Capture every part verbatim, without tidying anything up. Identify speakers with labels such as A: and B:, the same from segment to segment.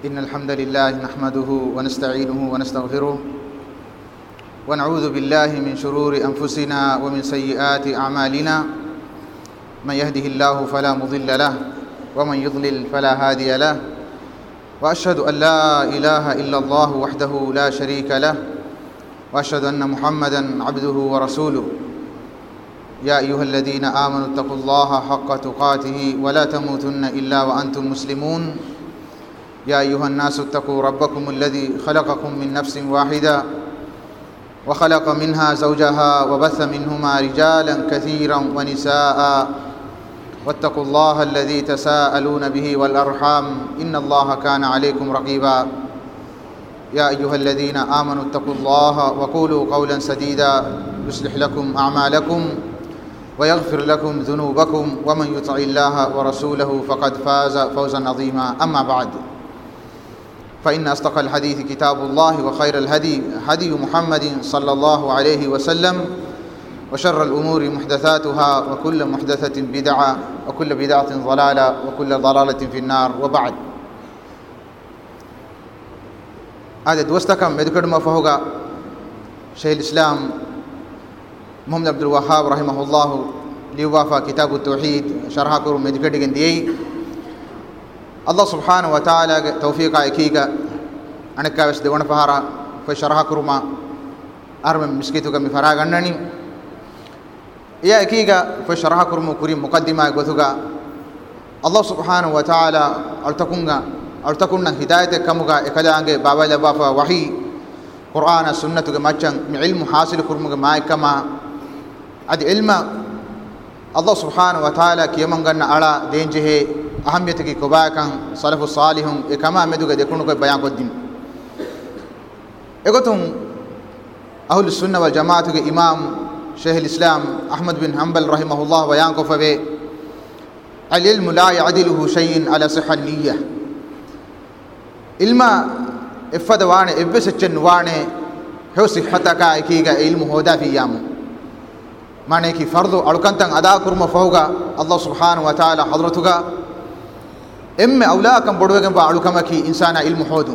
A: إن الحمد لله نحمده ونستعينه ونستغفره ونعوذ بالله من شرور أنفسنا ومن سيئات أعمالنا من يهده الله فلا مضل له ومن يضلل فلا هادي له وأشهد أن لا إله إلا الله وحده لا شريك له وأشهد أن محمدا عبده ورسوله يا أيها الذين آمنوا اتقوا الله حق تقاته ولا تموتن إلا وأنتم مسلمون يا أيها الناس اتقوا ربكم الذي خلقكم من نفس واحدة وخلق منها زوجها وبث منهما رجالا كثيرا ونساء واتقوا الله الذي تساءلون به والأرحام إن الله كان عليكم رقيبا يا أيها الذين آمنوا اتقوا الله وقولوا قولا سديدا يصلح لكم أعمالكم ويغفر لكم ذنوبكم ومن يطع الله ورسوله فقد فاز فوزا عظيما أما بعد فإن أصدق الحديث كتاب الله وخير الهدي هدي محمد صلى الله عليه وسلم وشر الأمور محدثاتها وكل محدثة بدعة وكل بدعة ضلالة وكل ضلالة في النار وبعد هذا دوستكم مدكر ما فوقا شيخ الإسلام محمد عبد الوهاب رحمه الله ليوافا كتاب التوحيد شرح كرم مدكر دي الله سبحانه وتعالى توفيق اكيغا انكا وس دون فهارا فشرح كرما ارم مسكيتو كم فراغنني يا اكيغا فشرح كرم كريم مقدمه غتوغا الله سبحانه وتعالى التكونغا التكون هدايه كمغا اكلانگه بابا لبافا وحي قران سنه مچن علم حاصل كرمغا مايكما ادي علم الله سبحانه وتعالى كيمنگن الا دينجه أهمية کی کباکان سلف الصالحون اکما مدوگا دیکھنو کو بیان قدیم اگتم اهل السنة والجماعة کے امام شیخ الاسلام احمد بن حنبل رحمه الله بیان کو فوے العلم لا يعدله شيء على صحة النية علم افد وانے ابسچن وانے ہو صحتک اکیگا علم ہودا فی یام معنی کی فرض اڑکنتن ادا کرم فوگا اللہ سبحانہ وتعالی حضرتگا اما اولاكم بدوغم بالوكمكي انسان علم حودو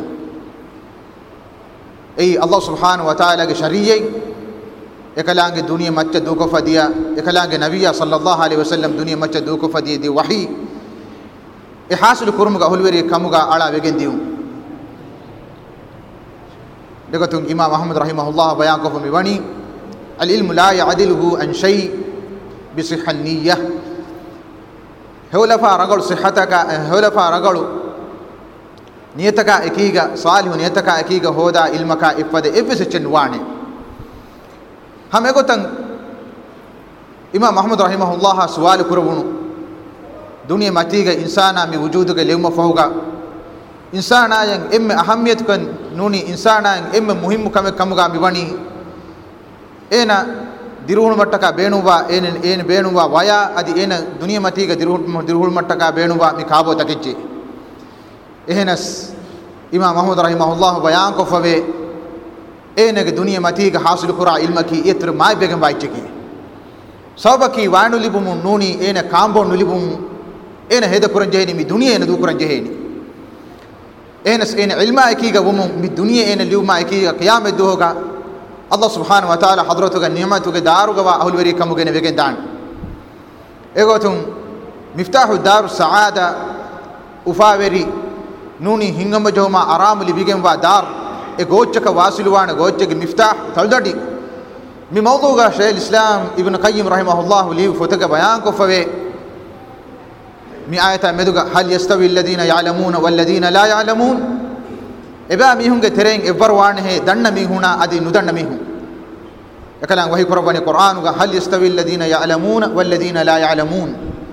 A: اي الله سبحانه وتعالى شريعه اكلانگ دنیا مچ دوکو فدیا اكلانگ نبي صلى الله عليه وسلم دنیا مچ دوکو فدی دی وحي احاصل كرمغا هولوري كمغا الا وگنديو دغتون امام احمد رحمه الله بيان کو فمي وني العلم لا يعدله عن شيء بصحة النية هولفا رجل صحتك هولفا رجل نيتك اكيغا صالح نيتك اكيغا هودا علمك افد افسچن وانه هم اگوتن امام محمد رحمه الله سوال کربونو دنیا ماتیگا انسانا می وجودك ليوم فوقا انسانا ين ام اهميت كن نوني انسانا ام مهم كم كمغا بيوني اينا දිරුහුණු මට්ටක බේනුවා එන එන බේනුවා වයා අදි එන දුනිය මතීක දිරුහුණු දිරුහුණු මට්ටක බේනුවා මේ කාබෝ තකෙච්චි එහෙනස් ඉමාම් අහමද් රහිමහුල්ලාහ් බයාන් කොෆවේ එනගේ දුනිය මතීක හාසිල් කුරා ඉල්මකි ඊතර මායි බෙගම් වයිච්චකි සබකි වානු ලිබුමු නූනි එන කාම්බෝ නුලිබුමු එන හෙද කුරන් ජෙහෙනි මේ දුනිය එන දු කුරන් ජෙහෙනි එනස් එන ඉල්මා එකීග වමු මේ දුනිය එන ලියුමා එකීග ඛියාමෙ දුහගා الله سبحانه وتعالى حضرتك نعمتك دارك واهل وري كمغن وگن دان اگوتم مفتاح دار السعاده افاوري نوني هنگم جوما آرام لبيگن وا دار اگوچك واسلوان اگوچك مفتاح تلددي مي موضوع شيخ الاسلام ابن قيم رحمه الله لي فتك بيان کو فوي مي ايت مدغ هل يستوي الذين يعلمون والذين لا يعلمون එබා මිහුන්ගේ තෙරෙන් එවර වානේ දන්න මිහුණා අදි නුදන්න මිහුන් එකලන් වහී කරවන්නේ කුර්ආනුගා හල් යස්තවිල් ලදීන යඅලමූන වල් ලදීන ලා යඅලමූන්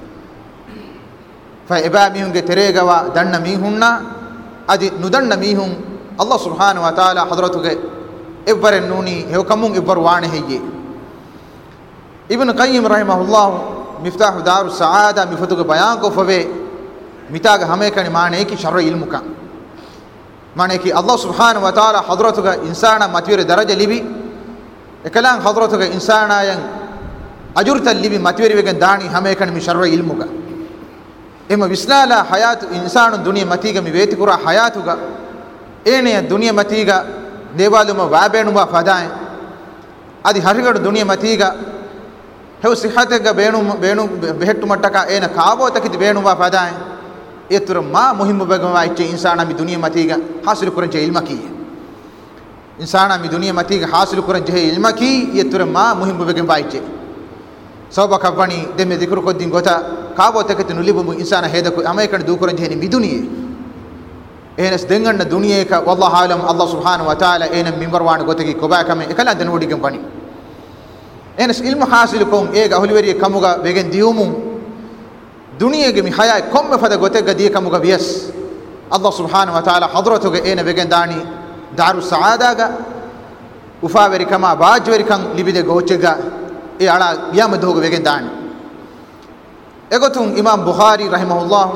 A: ෆයිබා මිහුන්ගේ තෙරේගවා දන්න මිහුන්නා අදි නුදන්න මිහුන් අල්ලාහ් සුබ්හානහු වතාලා හදරතුගේ එවරෙන් නූනි හෙවකමුන් එවර වානේ හෙයේ ඉබ්න කයිම් රහිමහුල්ලාහ් මිෆ්තාහ් දාරු සආදා මිෆතුගේ බයාන් කො ෆවේ මිතාගේ හැම එකනි මානේ කි ශර ඉල්මුකා माने कि अल्लाह सुब्हानहु व तआला हजरतुगा इंसाना मतिवेर दरजा लिबि एकलां हजरतुगा इंसाना यं अजुरत लिबि मतिवेर वेगन दानी हमें कन मि शर्र इल्मुगा එම විස්නාලා හයාතු ඉන්සානු දුනිය මතීග මි වේති කුරා හයාතුග ඒනේ දුනිය මතීග දේවාලුම වාබේනුම ෆදායි අදි හරිගඩ දුනිය මතීග හෙව සිහතක බේනු බේනු බෙහෙට්ටු මට්ටක ඒන කාවෝ තකිති බේනුම ෆදායි ඒතුර මා මුහිම්ම බගම වයිච්ච ඉන්සානා මි දුනිය මතීග හාසිල කුරංජ ඉල්මකී ඉන්සානා මි දුනිය මතීග හාසිල කුරංජ ඉල්මකී ඒතුර මා මුහිම්ම බගම වයිච්ච සෝබක වණි දෙමෙ දිකරු කොද්දින් ගොත කාවෝ තකිති නුලිබුම ඉන්සානා හේදක අමේකණ දූ කුරංජ හේනි මි දුනියේ එහෙනස් දෙංගන්න දුනියේක වල්ලාහ් ආලම් අල්ලාහ් සුබ්හානහු වතාලා එන මින්බර් වාණ ගොතකි කොබාකම එකලා දන හොඩිගම් වණි එහෙනස් ඉල්ම හාසිල කොම් ඒ ගහුලිවරිය කමුග වෙගෙන් දියුමු දුනියේගේ මි හයයි කොම්ම ෆද ගොතක දිය කමුග වියස් අල්ලාහ් සුබ්හානහු වතාලා හදරතුගේ එන වෙගෙන් දානි දාරු සආදාග උෆාවරි කම බාජ්වරි කම් ලිබිද ගෝචෙග ඒ අලා යම දෝග වෙගෙන් දානි එගොතුන් ඉමාම් බුඛාරි රහිමහුල්ලාහ්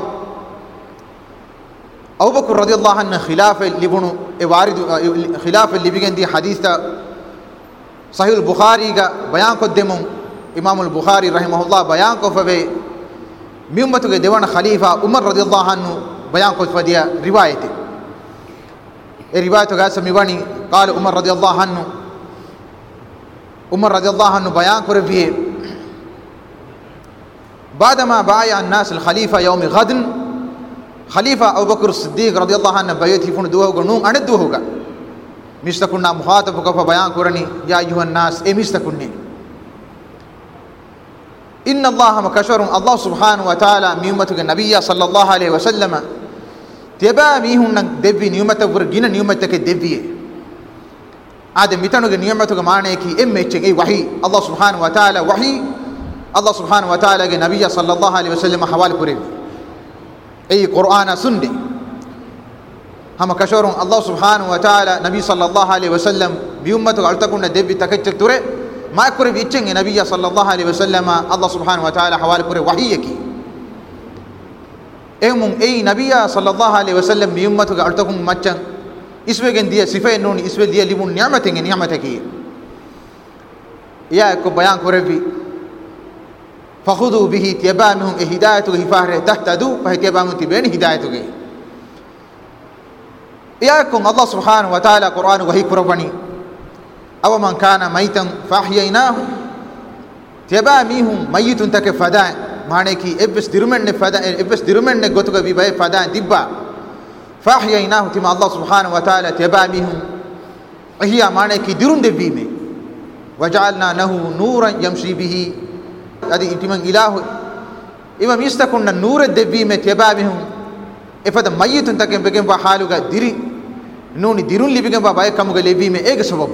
A: أبو بكر رضي الله عنه خلاف لبنو وارد خلاف لبيجن دي حديث صحيح البخاري کا بیان کو دمو امام البخاري رحمه الله بیان کو فبے میمت کے دیوان خلیفہ عمر رضی اللہ عنہ بیان کو فدیا روایت اے روایت کا سمیوانی قال عمر رضی اللہ عنہ عمر رضی اللہ عنہ بیان کو بھی بعدما بايع الناس الخليفه يوم غد خليفة أبو بكر الصديق رضي الله عنه بيته فون دوه غنون أن دوه غا مستكنا مخاطب كفا بيان كورني يا أيها الناس إيه مستكني إن الله مكشر الله سبحانه وتعالى ميومتك النبي صلى الله عليه وسلم تبا ميهن دبي نيومتك ورجينا نيومتك دبي هذا ميتانوك نيومتك معنيكي إم يتشين إيه وحي الله سبحانه وتعالى وحي الله سبحانه وتعالى النبي صلى الله عليه وسلم حوالي كوريب أي قرآن سندي هم كشورون الله سبحانه وتعالى نبي صلى الله عليه وسلم بيومته ألتكون دبي تكتر ترى ما يكره بيتشين نبي صلى الله عليه وسلم الله سبحانه وتعالى حوالي كره وحيك أيمون أي نبي صلى الله عليه وسلم بيومته ألتكون ماتشان اسمه جن ديه صفة نون اسمه ديه لبون نعمتين نعمتك يا كو بيان كره بي فخذوا به تيبامهم هدايته فهر تهتدوا فهتيبامهم تبين هدايته إياكم الله سبحانه وتعالى قرآن وهي قرباني أو من كان ميتا فأحييناه تيبامهم ميت تك فداء معنى كي إبس درمن فداء إبس درمن نقطك بباي فداء دبا فأحييناه تما الله سبحانه وتعالى تيبامهم هي معنى كي درون دبيمه وجعلنا له نورا يمشي به هذه انتمان إله إما ميستكون النور الدبي من تبابهم إفدا ميت تكين بكين بحالوغا ديري نوني ديرون لي بكين باباي كموغا لبي من إيغ سبب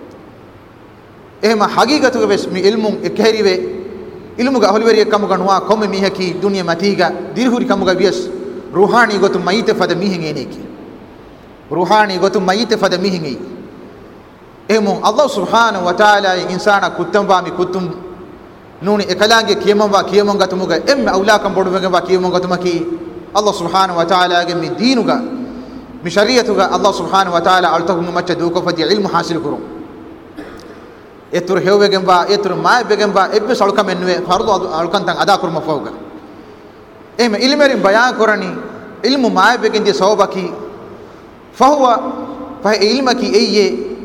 A: إما حقيقة بس مي علم إكهري بي علموغا أهلوري كموغا نوا كوم ميهكي دنيا متيغا ديرهوري كموغا بيس روحاني غوتو ميت فدا ميهن إنيكي روحاني غوتو ميت فدا ميهن إما الله سبحانه وتعالى إنسانا كتم بامي كتم نوني إكلانجي كيمون با كيمون غتموغا إم أولاكم بودوغا با كيمون غتمكي الله سبحانه وتعالى من دينوغا من شريعتوغا الله سبحانه وتعالى ألتهم مچدوكو فدي علم حاصل كرو يتر هيوغن با يتر ما بيغن با إبس ألكم منوي فرض ألكم تان أدا كرم فوغا إم علمرين بيان كراني علم ما بيغن دي صوبكي فهو فهي علمكي أي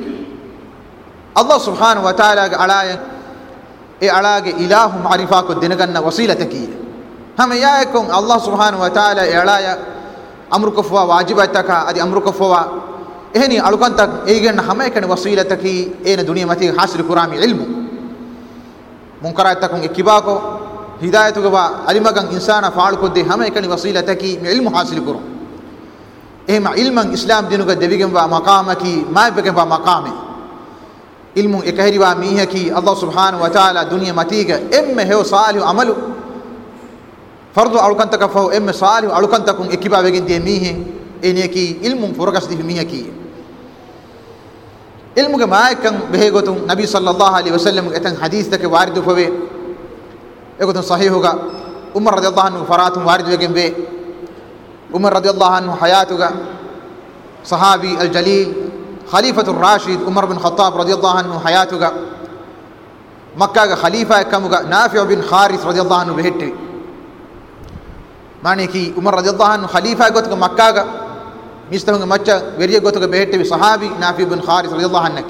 A: الله سبحانه وتعالى على ए अड़ागे इलाह मारिफा को दिनगन्ना वसीलत की हम यायकों अल्लाह सुब्हानहु व तआला ए अड़ाया अमर कफवा वाजिब तका अदि अमर कफवा एहनी अलकन तक एगन हमें कन वसीलत की एन दुनिया मति हासिल कुरामी इल्म मुनकरात तक इकिबा को हिदायत को वा अलिमगन इंसान फाल को दे हमें कन वसीलत की इल्म हासिल करो एम इल्म इस्लाम दिनु का देविगन वा मकाम की मा बगन वा मकाम इल्म एकहरी वा मीह की अल्लाह सुब्हानहु व तआला दुनिया मतीग एम है सालिह अमल फर्द अलकन तक फो एम सालिह अलकन तक इकिबा वेगिन दे मीह एने की इल्म फुरकस दी मीह की इल्म के मायकन बेगोतु नबी सल्लल्लाहु अलैहि वसल्लम एतन हदीस तक वारिद होवे एगोतु सही होगा उमर रदियल्लाहु अन्हु फरातु वारिद वेगिन बे उमर रदियल्लाहु अन्हु हयातुगा सहाबी अल जलील खलीफतुर राशिद उमर बिन खत्ताब रदियल्लाहु अन्हु हयातुगा मक्का का खलीफा कमुगा नाफिउ बिन खारिस रदियल्लाहु अन्हु बेहट्टे maneki Umar radhiyallahu anhu khalifa gotuga makkaga mistahunga macca veriya gotuga behettevi sahabi Nafi ibn Kharis radhiyallahu anhu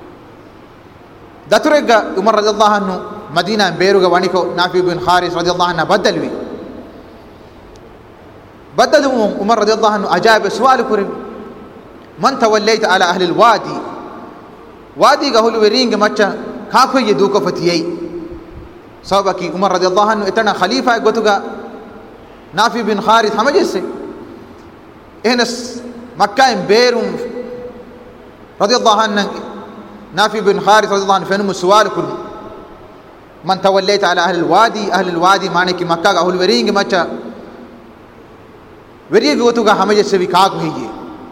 A: daturega Umar radhiyallahu anhu Madina beruga waniko Nafi ibn Kharis radhiyallahu anhu badalwi badalu Umar radhiyallahu anhu ajab sual kuri man tawallayta ala ahli alwadi wadi ga hulu weringa macca kakoye duko fatiyai sabaki Umar radhiyallahu anhu etana khalifa gotuga Nafi ibn Kharis hamajesse ehnas makka en berum radhiyallahu anhu Nafi ibn Kharis radhiyallahu anhu fenum sual kuri man tawallayta ala ahli alwadi ahli alwadi maneki makka ga hulu weringa macca weriye gotuga hamajesse vi kaako hiye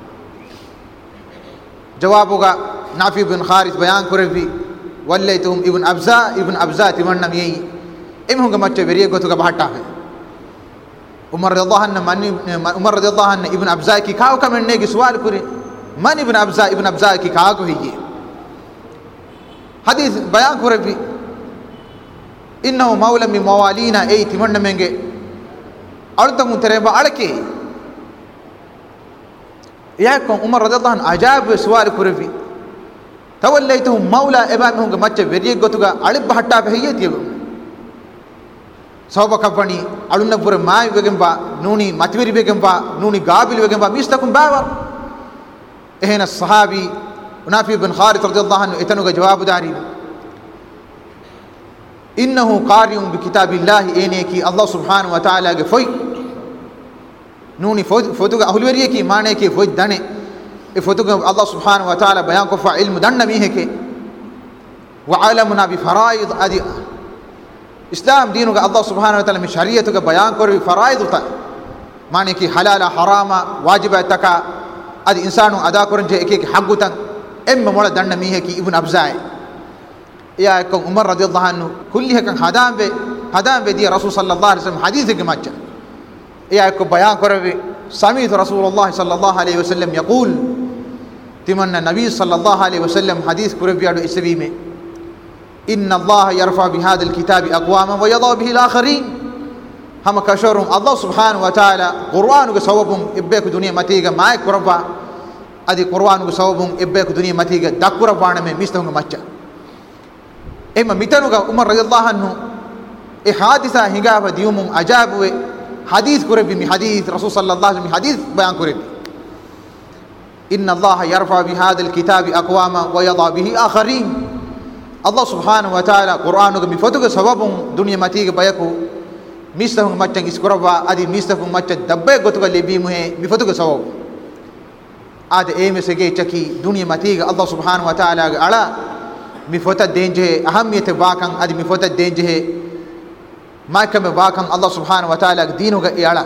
A: jawabuga Nafi ibn Kharis bayan kurevi wallaytum ibn Abza ibn Abza timannam yeyi emhunga macca weriye gotuga bahatta hai Umar radhiyallahu anhu man Umar radhiyallahu anhu ibn Abza ki kaao kamenne gi sual kure man ibn Abza ibn Abza ki kaako hiye hadith bayan kurevi innahu mawla min mawalina ay timannamenge altamu tereba alake yakon Umar radhiyallahu anhu ajab sual kurevi tawallaytuhum mawla ebamhunga macca weriye gotuga alib bahatta hiye tiyo sawba kapani alunna pura mai wegemba nuni matveri wegemba nuni gabil wegemba mistakum bawa ehna sahabi Nafi ibn Kharis radhiyallahu anhu etanuga jawab dari innahu qari'un bi kitabillahi eneki Allah subhanahu wa ta'ala ge foi nuni fotuga ahulweriye ki mane ki foi dane e fotuga Allah subhanahu wa ta'ala bayan ko fa ilmu danna mi heke wa alamuna bi faraid adi islam dinuga Allah subhanahu wa ta'ala mi shariatuga bayan ko faraid ta mane ki halala harama wajiba taka adi insanu ada korje ekeki haggutan emme mola danna mi heki ibn Abza ya ko Umar radhiyallahu anhu kulli hakan hadambe hadambe di rasul sallallahu alaihi wasallam hadith ke macca ya ko bayan korbe sami'tu rasulullah sallallahu alaihi wasallam yaqul timanna nabi sallallahu alaihi wasallam hadith korbe adu isbi me inna allah yarfa bi hadha alkitab aqwaman wa yadha bihi alakharin hama kasharum Allah subhanahu wa ta'ala qur'anu ke sababum ibbe ko duniya matiga mai korba adi qur'anu ke sababum ibbe ko duniya matiga dakura bana me mistahunga macca ema mitanuga Umar radhiyallahu anhu e hadisa hingaba diumum ajabu hadith kurebi mi hadith rasul sallallahu alaihi wasallam hadith bayan kurebi inna Allah yarfa bi hadha alkitab aqwama wa yadha bihi akharin Allah subhanahu wa ta'ala qur'anu mi fotuga sababum dunya matiga bayaku mistahum macca iskuraba adi mistahum macca dabbe gotuga lebi muhe mi fotuga sabab ade e mesege chaki dunya matiga Allah subhanahu wa ta'ala ala mi fota denje ahamiyete bakan adi mi fota denje ma kame bakan Allah subhanahu wa ta'ala dinuga iala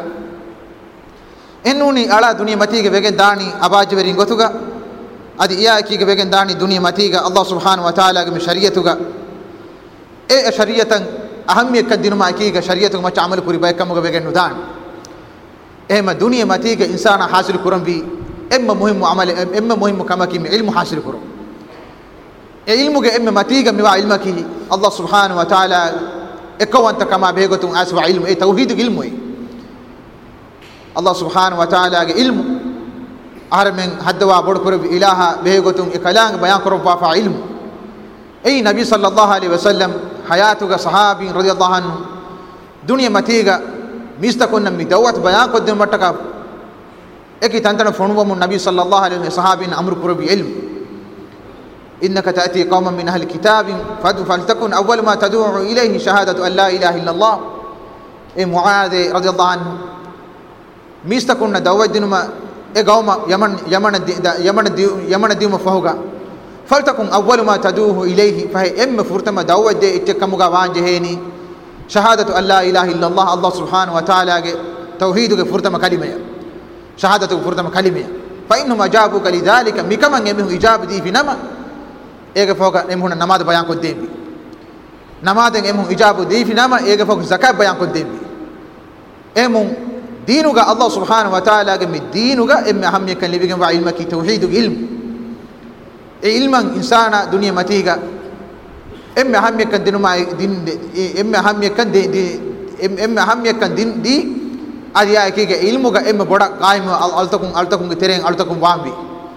A: ennuni ala dunya matiga wegen dani abajveri gotuga adi iya ki wegen dani dunya matiga Allah subhanahu wa ta'ala mi shariatuga e shariatan ahamiyet dinu ma ki ga shariatuga ma amal kuri baykamuga wegen nudan ehma dunya matiga insana hasil kurambi emma muhim amal emma muhim kamaki ilmu hasil kuram ilmuge emme matiga mi wa ilmaki Allah subhanahu wa ta'ala ekawanta kama begotum aswa ilmu e tauhid ilmu e Allah subhanahu wa ta'ala ge ilmu armen hadwa bod kor ilaha begotum e kalang bayan kor fa fa ilmu e nabi sallallahu alaihi wasallam hayatuga sahabi radhiyallahu anhu dunya matiga mistakonna mi dawat bayan ko dem mataka eki tantana fonuwa mun nabi sallallahu alaihi wasallam sahabin amr kor bi ilmu إنك تأتي قوما من أهل الكتاب فلتكن أول ما تدعو إليه شهادة أن لا إله إلا الله إيه معاذ رضي الله عنه ميستكن دعوة دينما إيه قوما يمن يمن يمن يمن ديوم فهوغا فلتكن أول ما تدعوه إليه فهي إم فرتما دعوة دي اتكموغا وانجهيني شهادة أن لا إله إلا الله الله سبحانه وتعالى توحيدك فرتما كلمة شهادتك فرتما كلمة فإنهم أجابوك لذلك مكمن يمه إجاب دي في نما ege foga emhuna namaz bayan ko dembi namaden emhu ijabu defi nama ege foga zakat bayan ko dembi emun dinuga Allah subhanahu wa ta'ala ge mi dinuga em ahamye kan libigen wa ilma ki tauhid ilm e ilman insana dunya matiga em ahamye kan dinu ma din em ahamye kan de em ahamye kan din di adi ya ekige ilmuga emme boda qaim altakun altakun ge tereng altakun wambi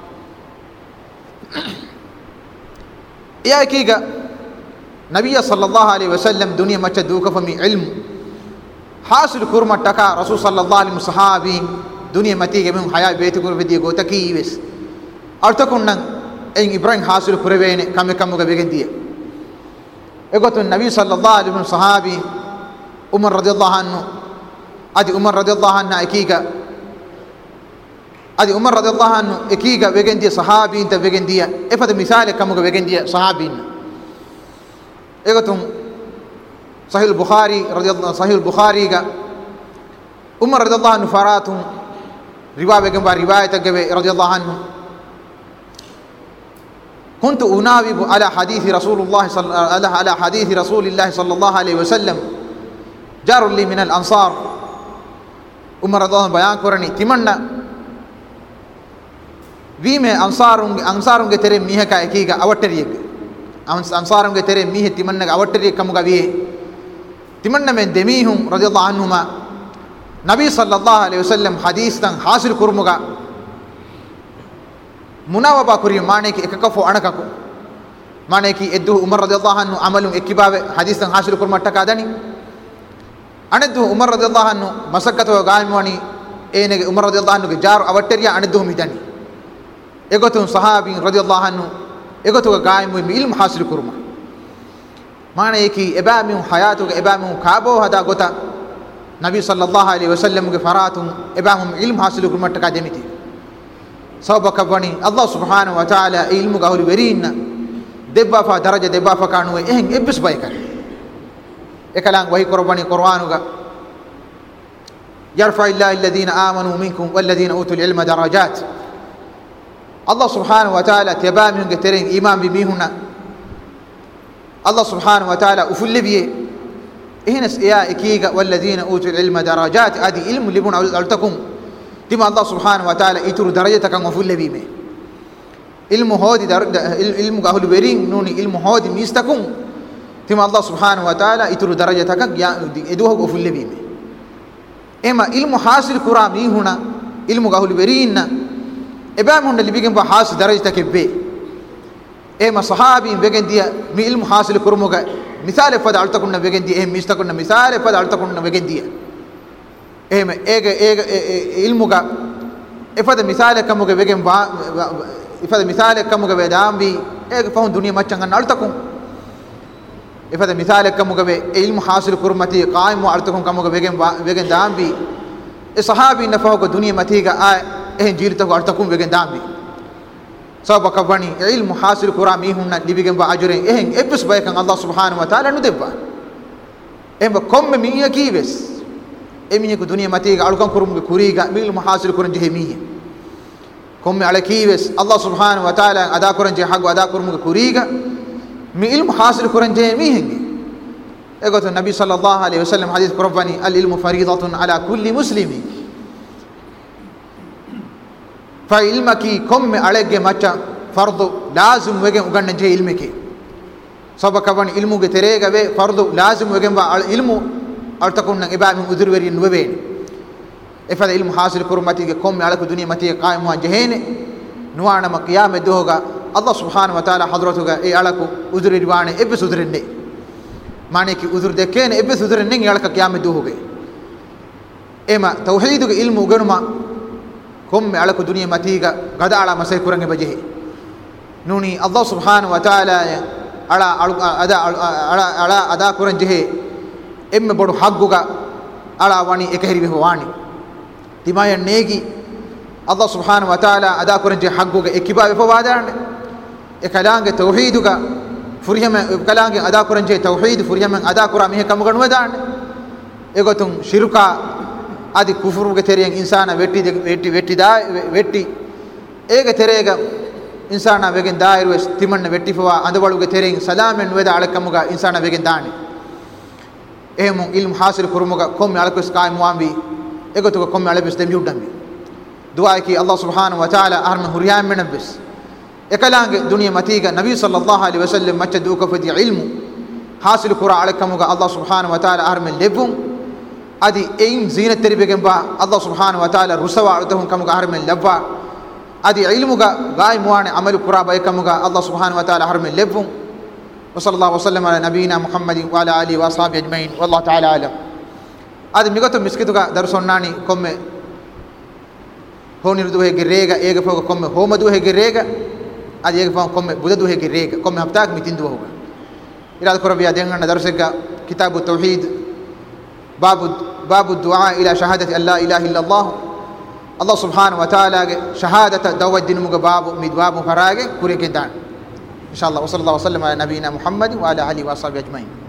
A: ya ekiga nabiyya sallallahu alaihi wasallam dunya macha duka fami ilmu hasil kurma taka rasul sallallahu alaihi sahabin dunya matige men haya beti kur vedi gota kiwes altakun nan en ibrahim hasil kurevene kame kamuga begendiye egotun nabi sallallahu alaihi sahabi umar radhiyallahu anhu adi umar radhiyallahu anhu ekiga adi umar radhiyallahu anhu ekiga begendiye sahabi inta begendiye efada misale kamuga begendiye sahabin egotun sahih bukhari radhiyallahu sahih bukhari ga umar radhiyallahu anhu faratun riwaya gamba riwayat gabe radhiyallahu anhu كنت أناوب على حديث رسول الله صلى على حديث رسول الله صلى الله عليه وسلم جار لي من الأنصار عمر رضي الله عنه بيان كورني تمنى ويمه أنصارون أنصارون كتير ميه كايكيغا أوتريك أنصارون كتير ميه تمنى أوتريك كموجا بيه تمنى من دميهم رضي الله عنهما نبي صلى الله عليه وسلم حديث تن حاصل كرموجا munawaba kuri maneki ekakafo anakaku maneki eddu umar radhiyallahu anhu amalum ekibabe hadisan hasil kurmatta kadani aneddu umar radhiyallahu anhu masakkato gaimwani enege umar radhiyallahu anhu ge jaru avatteriya aneddu midani egotun sahabi radhiyallahu anhu egotu gaimu ilmu hasil kurma maneki ebami hayatu ge ebami kaabo hada gota nabi sallallahu alaihi wasallam ge faratun ebami ilmu hasil kurmatta kademiti sabaka bani Allah subhanahu wa ta'ala ilmu gahul berina debba fa daraja debba fa kanu ehn ebbis bayka ekalang wahi qurbani qur'anuga yarfa illa alladhina amanu minkum walladhina utul ilma darajat Allah subhanahu wa ta'ala tebami ngetereng imam bi mihuna Allah subhanahu wa ta'ala ufullibiye ehnas ya ekiga walladhina utul ilma darajat adi ilmu libun altakum تما الله سبحانه وتعالى يتر درجتك مفول بيمه علم هودي علم قهول برين نوني علم هودي ميستكم تما الله سبحانه وتعالى يتر درجتك يدوه مفول بيمه اما علم حاصل كرامي هنا علم قهول برين ابام هنا اللي بيجن بحاصل درجتك بي اما صحابي بيجن دي مي علم حاصل كرموغا مثال فدعلتكم بيجن دي ام ميستكم مثال فدعلتكم بيجن دي اهم ايغا ايغا علمك افاد مثال كموغا بيگم افاد مثال كموغا بدامبي ايغا فهم دنيا مچنگ نالتكم افاد مثال كموغا علم حاصل كرمتي قائم وعلتكم كموغا بيگم بيگن دامبي الصحابي نفوق دنيا متيغا اهن جيرتكم علتكم بيگن دامبي سبق بني علم حاصل كرامي هن ديبيگم باجرين اهن ابس بايكن الله سبحانه وتعالى ندبا ام كم ميا كيبس emiñe ko duniya matiga alukan kurumge kuriga mil muhasil kurun jehemiye komme ala kiwes Allah subhanahu wa ta'ala ada kurun je hagu ada kurumge kuriga mi ilmu hasil kurun jehemiye egoto nabi sallallahu alaihi wasallam hadith qurbani al ilmu faridatun ala kulli muslimi fa ilmaki komme alege macha fardu lazim wegen uganna je ilmeke sabaka bani ilmu ge terega be fardu lazim wegen ba ilmu altakun nang ibami udur weri nuwebeni efada ilmu hasil kurmati ge kom ala ko duniya mati qaim wa jehene nuwana ma qiyamah doga Allah subhanahu wa ta'ala hadratuga e ala ko udur riwane ebbe sudrenne mane ki udur dekene ebbe sudrenne ngi ala ka qiyamah doge ema tauhid ge ilmu ganuma kom ala ko duniya mati ga gada ala masay kurange bajehe nuni Allah subhanahu wa ta'ala ala ada ala ala ada kuran jehe emme bodu hagguga ala wani ekahiri be wani timaya negi Allah subhanahu wa ta'ala ada koranje hagguga ekiba be fawadane ekalange tauhiduga furiyama ekalange ada koranje tauhid furiyama ada kurami he kamugan wedane egotum shirka adi kufuru ge terien insana vetti vetti vetti da vetti ege terega insana vegen dairu timanna vetti fawa andabalu ge terien salamen weda alakamuga insana vegen dani ehmu ilmu hasil kurumuga komme alakos kai muambi egoto komme alabis dem yudambi du'a ki Allah subhanahu wa ta'ala arme huriyam menabis ekalange dunya matiga nabi sallallahu alaihi wasallam macca duka fadi ilmu hasil kura alakamuga Allah subhanahu wa ta'ala arme lebum adi ein zinat teribegen ba Allah subhanahu wa ta'ala rusawa udhum kamuga harmen labba adi ilmuga gaay muane amalu quraba ekamuga Allah subhanahu wa ta'ala harmen levum wa sallallahu wa sallam ala nabiyyina muhammadin wa ala alihi wa ashabihi ajma'in wallahu ta'ala alam adi migoto miskituga darsonnani komme honirudu hege rega ege foga komme homadu hege rega adi ege foga komme budadu hege rega komme haftaak mitindu hoga irad korabiya denganna darsega kitabu tauhid babu babu du'a ila shahadati an la ilaha illa allah Allah subhanahu wa ta'ala ge shahadata dawaddin muga babu mid babu farage kureke dan inshallah wa sallallahu wa sallam ala nabiyyina muhammad wa ala alihi wa sahbihi ajma'in